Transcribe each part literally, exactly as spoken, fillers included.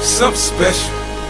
something special,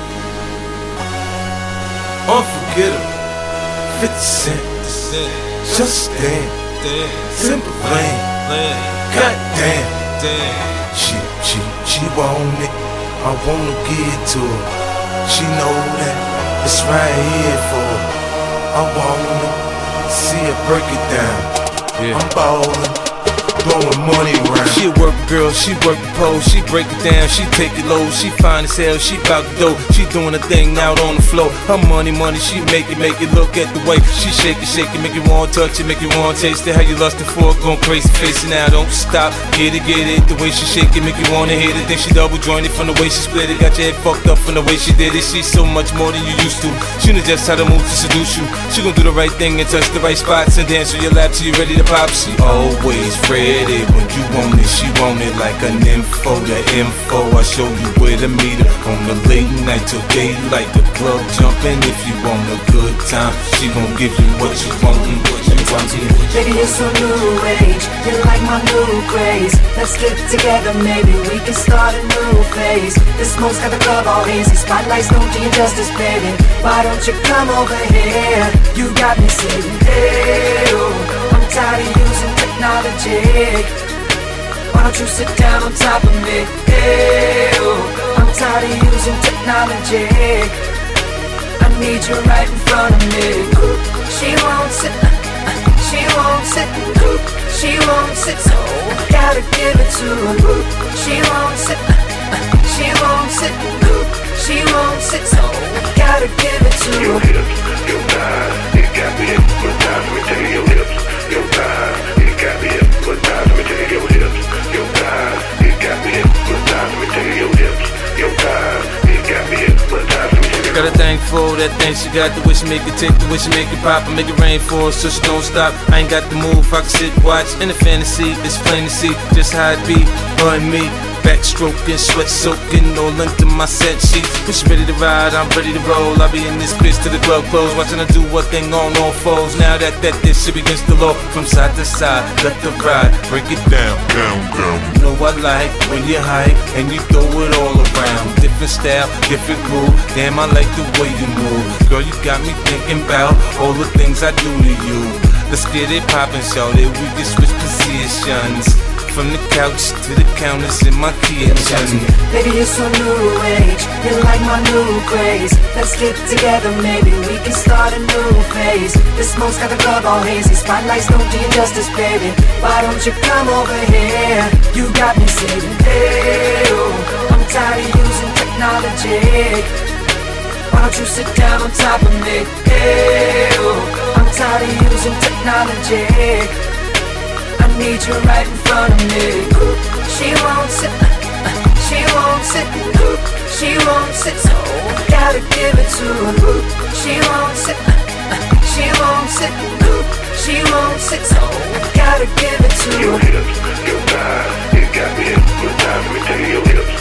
unforgettable. fifty cent, just stand, Timberland, goddamn. She, she, she want it, I wanna give it to her. She know that it's right here for her. I wanna see her break it down. Yeah. I'm ballin', blowing money around. She a work girl, she work the pole, she break it down, she take it low, she fine as hell, she bout the dough, she doing a thing out on the floor. Her money, money, she make it, make it. Look at the way she shake it, shake it, make you want to touch it, make you want to taste it. How you lustin' for it, going crazy, facing now, don't stop. Get it, get it, the way she shake it, make you want to hit it. Then she double jointed from the way she split it, got your head fucked up from the way she did it. She's so much more than you used to. She knows just how to move to seduce you. She gon' do the right thing and touch the right spots and dance on your lap till you ready to pop. She always ready when you want it, she want it like an info. The info, I show you where to meet her on the late night till daylight. The club jumping if you want a good time. She gon' give you what you want and what you want. Baby, you're so new age, you're like my new craze. Let's get together, maybe we can start a new phase. The smoke's got the club all hazy, spotlights don't do you justice, baby. Why don't you come over here? You got me saying, hey, oh, I'm tired of using technology. Why don't you sit down on top of me? Hey, oh, I'm tired of using technology. I need you right in front of me. She won't sit, she won't sit, she won't sit, so I gotta give it to her. She won't sit, she won't sit, she won't sit, so I gotta give it to her. Your hips, your thighs, it got me hypnotized. Let me tell you, your hips, your thighs, it got me hypnotized. Let me tell you, your hips, your thighs, it got me hypnotized. Let me tell you, your hips, your thighs, it got me hypnotized. Let me tell you. Got a thing for that thing she got, the way she make it tick, the way she make it pop, and make it rain for her so she don't stop. I ain't got the move, I can sit, watch, in the fantasy, it's plain to see just how it be, her and me. Backstroking, sweat soaking, all into my set sheets. When she ready to ride, I'm ready to roll. I'll be in this bitch till the club close, watching her do what thing on all fours. Now that that this shit begins to low, from side to side, left to right, break it down, down, down. You know I like when you hype and you throw it all around. Different style, different groove. Damn, I like the way you move. Girl, you got me thinking about all the things I do to you. Let's get it poppin', shawty. We can switch positions. From the couch to the counters in my kitchen. Baby, you're so new age, you're like my new craze. Let's get together, maybe we can start a new phase. The smoke's got the club all hazy, spotlights don't do you justice, baby. Why don't you come over here? You got me saying, hey, oh, I'm tired of using technology. Why don't you sit down on top of me? Hey, oh, I'm tired of using technology. I need you right in front of me. She won't sit, she won't sit, she won't sit, so I gotta give it to her. She won't sit, she won't sit, she won't sit, so I gotta give it to her. Your hips, your thighs, it got me hypnotized. Let me tell you, your hips,